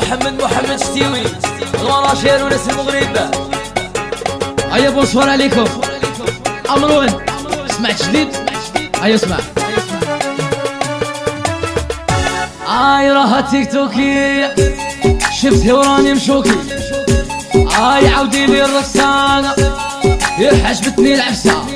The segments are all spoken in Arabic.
محمد شتيوي الوراشير وناس المغرب. هيا بونسوار عليكم. أمرون سمعت جديد؟ هيا اسمع. راها تيك توكي شفتي وراني مشوكي. عاودي لي الرقصانة عجبتني العفسة.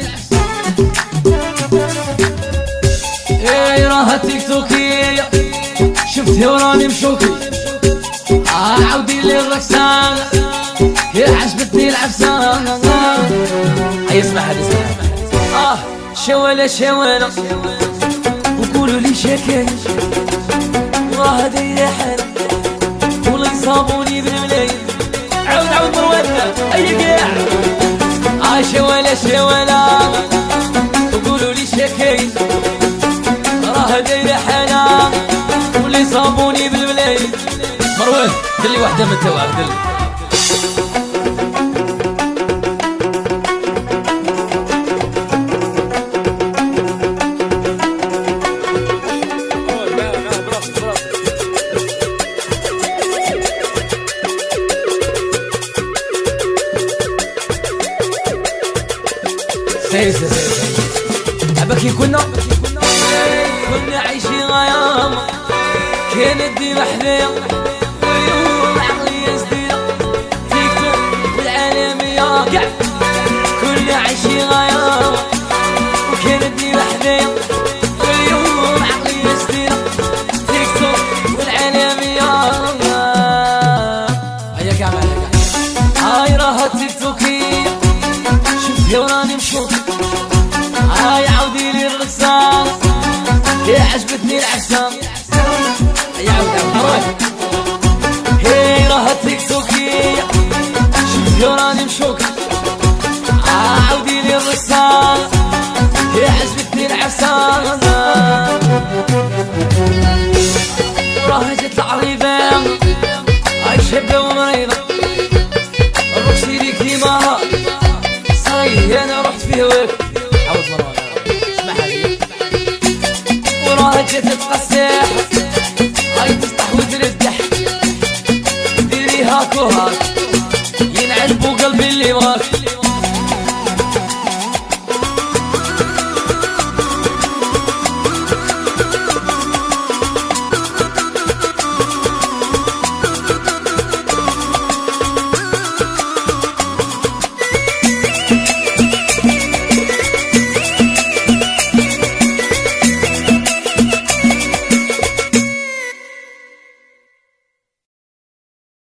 راها تيك توكي شفتي وراني مشوكي. عاودي لي الرقصانة عجبتني العفسة. هيا اسمع هذا اسمع. شوالا وقولوا لي شكايا وراه دايرة حالة ولا يصابوني بالملايين. عاود مروان أي قاع. شوالا وقولوا لي شكايا راه دايرة حالة ولا يصابوني بالملايين. مروان دلي واحدة من توعك دلي. كي كنا عايشين غيام كانت ديما حدايا واليوم عقلية جديدة تيك توك والعالمية كاع. كنا عايشين غيام وكانت ديما حدايا واليوم عقلية جديدة تيك توك والعالمية. هيا كاع هاي راها تيك توكية شوفي وراني مشوطي. عاودي لي الرقصانة عجبتني العفسة. عاود راها تيك توكية شوفي وراني